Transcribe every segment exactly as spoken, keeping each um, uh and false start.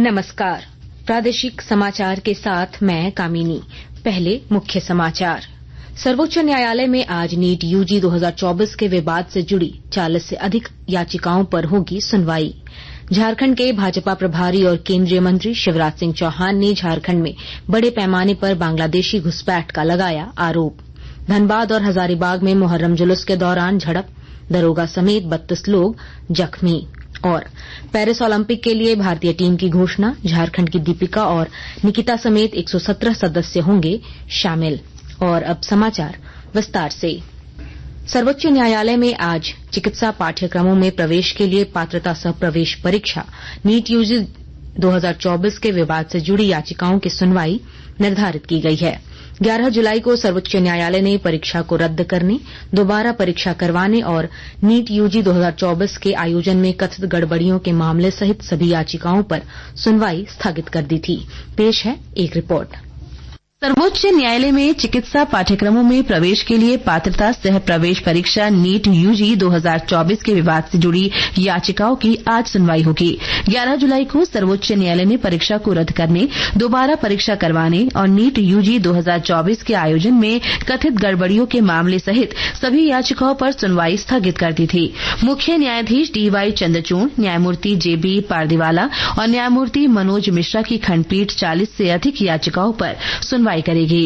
नमस्कार, प्रादेशिक समाचार के साथ मैं कामिनी। पहले मुख्य समाचार। सर्वोच्च न्यायालय में आज नीट यूजी दो हज़ार चौबीस के विवाद से जुड़ी चालीस से अधिक याचिकाओं पर होगी सुनवाई। झारखंड के भाजपा प्रभारी और केंद्रीय मंत्री शिवराज सिंह चौहान ने झारखंड में बड़े पैमाने पर बांग्लादेशी घुसपैठ का लगाया आरोप। धनबाद और हजारीबाग में मुहर्रम जुलूस के दौरान झड़प, दरोगा समेत बत्तीस लोग जख्मी। और पेरिस ओलंपिक के लिए भारतीय टीम की घोषणा, झारखंड की दीपिका और निकिता समेत एक सौ सत्रह सदस्य होंगे शामिल। और अब समाचार विस्तार से। सर्वोच्च न्यायालय में आज चिकित्सा पाठ्यक्रमों में प्रवेश के लिए पात्रता सह प्रवेश परीक्षा नीट यूजी दो हज़ार चौबीस के विवाद से जुड़ी याचिकाओं की सुनवाई निर्धारित की गई है। ग्यारह जुलाई को सर्वोच्च न्यायालय ने परीक्षा को रद्द करने, दोबारा परीक्षा करवाने और नीट यूजी दो हज़ार चौबीस के आयोजन में कथित गड़बड़ियों के मामले सहित सभी याचिकाओं पर सुनवाई स्थगित कर दी थी। पेश है एक रिपोर्ट। सर्वोच्च न्यायालय में चिकित्सा पाठ्यक्रमों में प्रवेश के लिए पात्रता सह प्रवेश परीक्षा नीट यूजी दो हज़ार चौबीस के विवाद से जुड़ी याचिकाओं की आज सुनवाई होगी। ग्यारह जुलाई को सर्वोच्च न्यायालय ने परीक्षा को रद्द करने, दोबारा परीक्षा करवाने और नीट यूजी दो हज़ार चौबीस के आयोजन में कथित गड़बड़ियों के मामले सहित सभी याचिकाओं पर सुनवाई स्थगित कर दी थी। मुख्य न्यायाधीश डी वाई चंद्रचूड़, न्यायमूर्ति जे बी पारदीवाला और न्यायमूर्ति मनोज मिश्रा की खंडपीठ चालीस से अधिक याचिकाओं पर सुनवाई करेगी।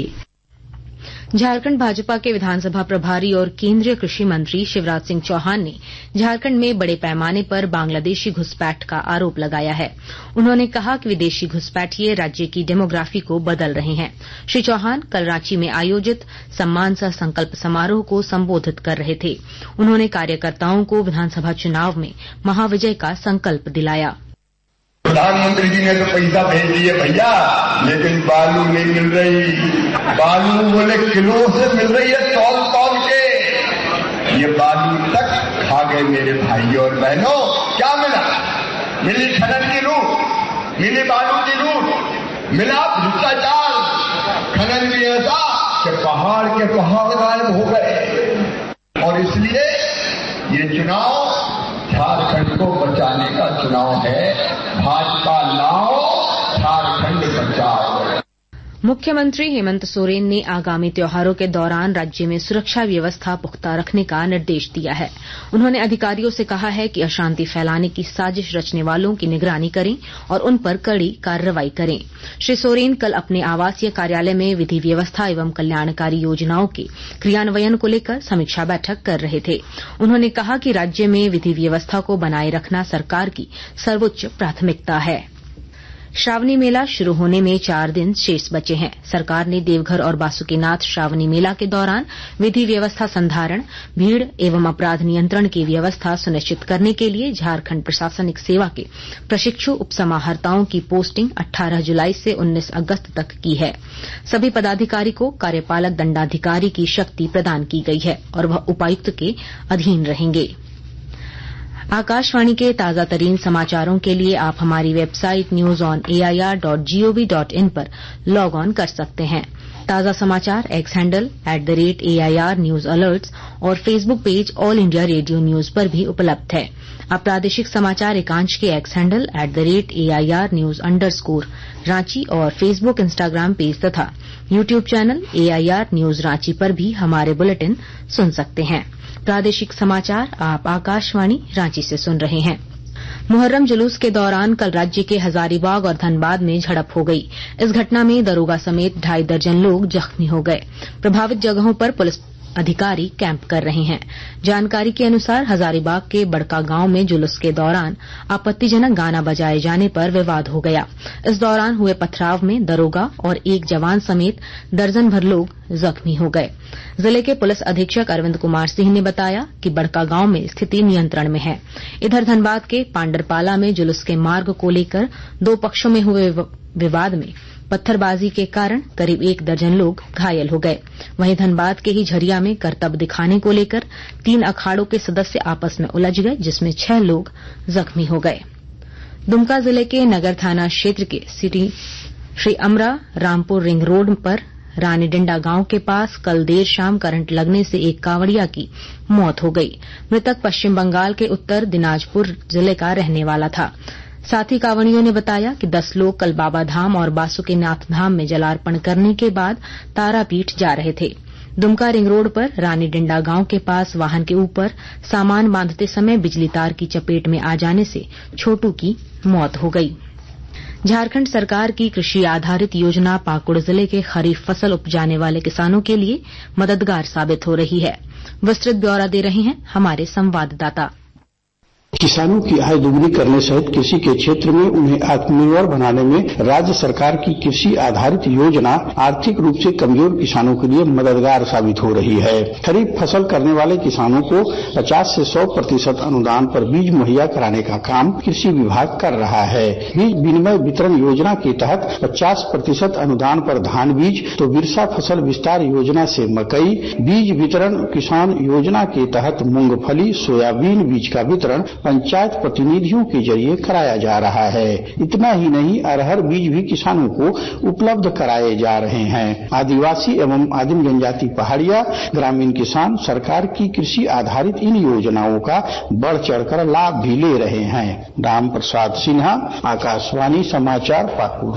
झारखंड भाजपा के विधानसभा प्रभारी और केंद्रीय कृषि मंत्री शिवराज सिंह चौहान ने झारखंड में बड़े पैमाने पर बांग्लादेशी घुसपैठ का आरोप लगाया है। उन्होंने कहा कि विदेशी घुसपैठिए राज्य की डेमोग्राफी को बदल रहे हैं। श्री चौहान कल रांची में आयोजित सम्मान सह संकल्प समारोह को संबोधित कर रहे थे। उन्होंने कार्यकर्ताओं को विधानसभा चुनाव में महाविजय का संकल्प दिलाया। प्रधानमंत्री जी ने तो पैसा भेज दिए भैया, लेकिन बालू नहीं मिल रही। बालू बोले किलो से मिल रही है, तौल तौल के। ये बालू तक खा गए मेरे भाइयों और बहनों। क्या मिला? मिली खनन की लूट, मिली बालू की लूट, मिला भ्रष्टाचार। खनन भी ऐसा कि पहाड़ के पहाड़ गायब हो गए। और इसलिए ये चुनाव झारखंड को बचाने का चुनाव है। भाजपा लाओ, झारखंड बचाओ। मुख्यमंत्री हेमंत सोरेन ने आगामी त्योहारों के दौरान राज्य में सुरक्षा व्यवस्था पुख्ता रखने का निर्देश दिया है। उन्होंने अधिकारियों से कहा है कि अशांति फैलाने की साजिश रचने वालों की निगरानी करें और उन पर कड़ी कार्रवाई करें। श्री सोरेन कल अपने आवासीय कार्यालय में विधि व्यवस्था एवं कल्याणकारी योजनाओं के क्रियान्वयन को लेकर समीक्षा बैठक कर रहे थे। उन्होंने कहा कि राज्य में विधि व्यवस्था को बनाए रखना सरकार की सर्वोच्च प्राथमिकता है। श्रावणी मेला शुरू होने में चार दिन शेष बचे हैं। सरकार ने देवघर और बासुकीनाथ श्रावणी मेला के दौरान विधि व्यवस्था संधारण, भीड़ एवं अपराध नियंत्रण की व्यवस्था सुनिश्चित करने के लिए झारखंड प्रशासनिक सेवा के प्रशिक्षु उपसमाहर्ताओं की पोस्टिंग अठारह जुलाई से उन्नीस अगस्त तक की है। सभी पदाधिकारी को कार्यपालक दंडाधिकारी की शक्ति प्रदान की गई है और वह उपायुक्त के अधीन रहेंगे। आकाशवाणी के ताजा तरीन समाचारों के लिए आप हमारी website news on A I R dot G O V dot in पर लॉग ऑन कर सकते हैं। ताजा समाचार X handle at the rate A I R news alerts और Facebook page All India Radio news पर भी उपलब्ध है। अब प्रादेशिक समाचार एकांश के X handle at the rate A I R news underscore स्कोर रांची और फेसबुक, इंस्टाग्राम पेज तथा YouTube channel A I R news Ranchi पर भी हमारे बुलेटिन सुन सकते हैं। प्रादेशिक समाचार आप आकाशवाणी रांची से सुन रहे हैं। मुहर्रम जुलूस के दौरान कल राज्य के हजारीबाग और धनबाद में झड़प हो गई। इस घटना में दरोगा समेत ढाई दर्जन लोग जख्मी हो गए। प्रभावित जगहों पर पुलिस अधिकारी कैंप कर रहे हैं। जानकारी के अनुसार हजारीबाग के बड़का गांव में जुलूस के दौरान आपत्तिजनक गाना बजाए जाने पर विवाद हो गया। इस दौरान हुए पथराव में दरोगा और एक जवान समेत दर्जन भर लोग जख्मी हो गए। जिले के पुलिस अधीक्षक अरविंद कुमार सिंह ने बताया कि बड़का गांव में स्थिति नियंत्रण में है। इधर धनबाद के पांडरपाला में जुलूस के मार्ग को लेकर दो पक्षों में हुए विवाद में पत्थरबाजी के कारण करीब एक दर्जन लोग घायल हो गए। वहीं धनबाद के ही झरिया में करतब दिखाने को लेकर तीन अखाड़ों के सदस्य आपस में उलझ गए, जिसमें छह लोग जख्मी हो गए। दुमका जिले के नगर थाना क्षेत्र के city Shri Amra Rampur ring road पर रानीडिंडा गांव के पास कल देर शाम करंट लगने से एक कांवड़िया की मौत हो गई। मृतक पश्चिम बंगाल के उत्तर दिनाजपुर जिले का रहने वाला था। साथ ही कांवड़ियों ने बताया कि दस लोग कल बाबा धाम और बासुकीनाथ धाम में जलार्पण करने के बाद तारापीठ जा रहे थे। दुमका रिंग रोड पर रानी डिंडा गांव के पास वाहन के ऊपर सामान बांधते समय बिजली तार की चपेट में आ जाने से छोटू की मौत हो गई। झारखंड सरकार की कृषि आधारित योजना पाकुड़ जिले के खरीफ फसल उपजाने वाले किसानों के लिए मददगार साबित हो रही है। विस्तृत ब्यौरा दे रहे हैं हमारे संवाददाता। किसानों की आय दोगुनी करने सहित कृषि के क्षेत्र में उन्हें आत्मनिर्भर बनाने में राज्य सरकार की कृषि आधारित योजना आर्थिक रूप से कमजोर किसानों के लिए मददगार साबित हो रही है। खरीफ फसल करने वाले किसानों को पचास से सौ प्रतिशत अनुदान पर बीज मुहैया कराने का काम कृषि विभाग कर रहा है। बीज विनिमय वितरण योजना के तहत पचास प्रतिशत अनुदान पर धान बीज तो बिरसा फसल विस्तार योजना से मकई बीज वितरण, किसान योजना के तहत मूंगफली सोयाबीन बीज का वितरण पंचायत प्रतिनिधियों के जरिए कराया जा रहा है। इतना ही नहीं, अरहर बीज भी किसानों को उपलब्ध कराए जा रहे हैं। आदिवासी एवं आदिम जनजाति पहाड़िया ग्रामीण किसान सरकार की कृषि आधारित इन योजनाओं का बढ़ चढ़कर लाभ भी ले रहे हैं। राम प्रसाद सिन्हा, आकाशवाणी समाचार, पाकुड़।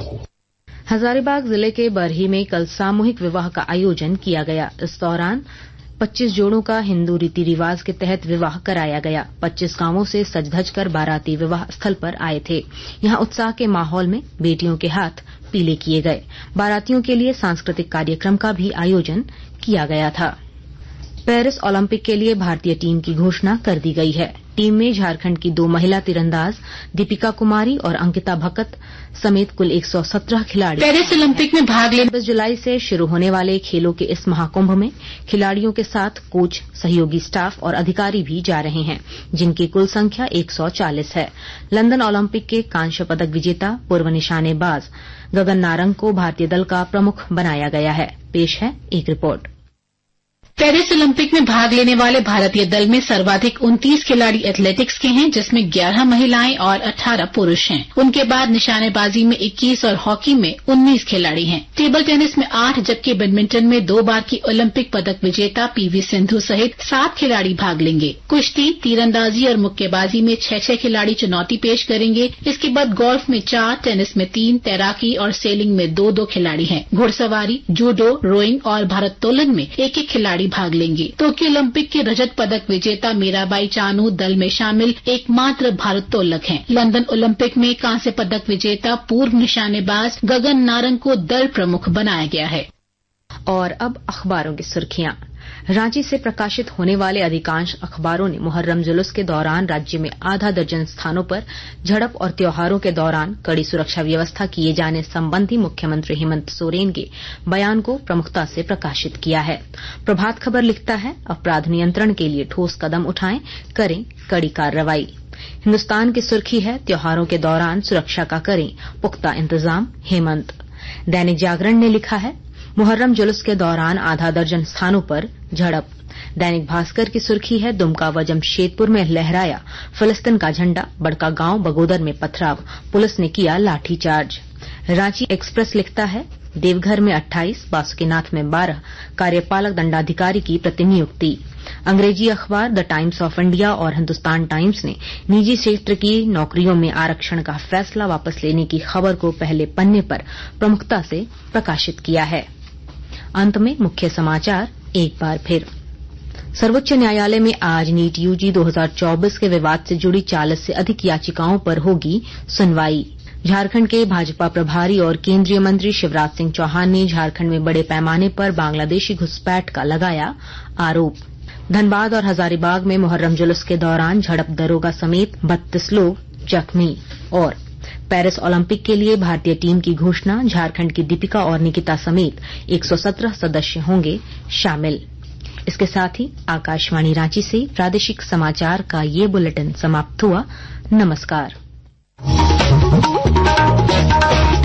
हजारीबाग जिले के बरही में कल सामूहिक विवाह का आयोजन किया गया। इस दौरान पच्चीस जोड़ों का हिंदू रीति रिवाज के तहत विवाह कराया गया। पच्चीस गांवों से सज धज कर बाराती विवाह स्थल पर आए थे। यहां उत्साह के माहौल में बेटियों के हाथ पीले किए गए। बारातियों के लिए सांस्कृतिक कार्यक्रम का भी आयोजन किया गया था। पेरिस ओलंपिक के लिए भारतीय टीम की घोषणा कर दी गई है। टीम में झारखंड की दो महिला तीरंदाज दीपिका कुमारी और अंकिता भकत समेत कुल एक सौ सत्रह खिलाड़ी पेरिस ओलंपिक में भाग लेने छब्बीस जुलाई से शुरू होने वाले खेलों के इस महाकुंभ में खिलाड़ियों के साथ कोच, सहयोगी स्टाफ और अधिकारी भी जा रहे हैं, जिनकी कुल संख्या एक सौ चालीस है। लंदन ओलंपिक के कांस्य पदक विजेता पूर्व निशानेबाज गगन नारंग को भारतीय दल का प्रमुख बनाया गया है। पेश है एक रिपोर्ट। पेरिस ओलंपिक में भाग लेने वाले भारतीय दल में सर्वाधिक उनतीस खिलाड़ी एथलेटिक्स के हैं, जिसमें ग्यारह महिलाएं और अठारह पुरुष हैं। उनके बाद निशानेबाजी में इक्कीस और हॉकी में उन्नीस खिलाड़ी हैं। टेबल टेनिस में आठ जबकि बैडमिंटन में दो बार की ओलंपिक पदक विजेता पीवी सिंधु सहित सात खिलाड़ी भाग लेंगे। कुश्ती, तीरंदाजी और मुक्केबाजी में छह छह खिलाड़ी चुनौती पेश करेंगे। इसके बाद गोल्फ में चार, टेनिस में तीन, तैराकी और सेलिंग में दो दो खिलाड़ी हैं। घुड़सवारी, जूडो, रोइंग और भारोत्तोलन में एक एक खिलाड़ी भाग लेंगे। टोक्यो ओलंपिक के रजत पदक विजेता मीराबाई चानू दल में शामिल एकमात्र भारोत्तोलक हैं। लंदन ओलंपिक में कांस्य पदक विजेता पूर्व निशानेबाज गगन नारंग को दल प्रमुख बनाया गया है। और अब अखबारों की सुर्खियां। रांची से प्रकाशित होने वाले अधिकांश अखबारों ने मुहर्रम जुलूस के दौरान राज्य में आधा दर्जन स्थानों पर झड़प और त्योहारों के दौरान कड़ी सुरक्षा व्यवस्था किए जाने संबंधी मुख्यमंत्री हेमंत सोरेन के बयान को प्रमुखता से प्रकाशित किया है। प्रभात खबर लिखता है, अपराध नियंत्रण के लिए ठोस कदम उठाएं, करें कड़ी कार्रवाई। हिन्दुस्तान की सुर्खी है, त्योहारों के दौरान सुरक्षा का करें पुख्ता इंतजाम, हेमंत। दैनिक जागरण ने लिखा है, मुहर्रम जुलूस के दौरान आधा दर्जन स्थानों पर झड़प। दैनिक भास्कर की सुर्खी है, दुमका व जमशेदपुर में लहराया फिलिस्तीन का झंडा, बड़कागांव बगोदर में पथराव, पुलिस ने किया लाठीचार्ज। रांची एक्सप्रेस लिखता है, देवघर में अट्ठाईस, बासुकीनाथ में बारह कार्यपालक दंडाधिकारी की प्रतिनियुक्ति। अंग्रेजी अखबार द टाइम्स ऑफ इंडिया और हिन्दुस्तान टाइम्स ने निजी क्षेत्र की नौकरियों में आरक्षण का फैसला वापस लेने की खबर को पहले पन्ने पर प्रमुखता से प्रकाशित किया है। अंत में मुख्य समाचार एक बार फिर। सर्वोच्च न्यायालय में आज नीट यूजी दो हज़ार चौबीस के विवाद से जुड़ी चालीस से अधिक याचिकाओं पर होगी सुनवाई। झारखंड के भाजपा प्रभारी और केंद्रीय मंत्री शिवराज सिंह चौहान ने झारखंड में बड़े पैमाने पर बांग्लादेशी घुसपैठ का लगाया आरोप। धनबाद और हजारीबाग में मुहर्रम जुलूस के दौरान झड़प, दरोगा समेत बत्तीस लोग जख्मी। और पेरिस ओलंपिक के लिए भारतीय टीम की घोषणा, झारखंड की दीपिका और निकिता समेत एक सौ सत्रह सदस्य होंगे शामिल। इसके साथ ही आकाशवाणी रांची से प्रादेशिक समाचार का ये बुलेटिन समाप्त हुआ। नमस्कार।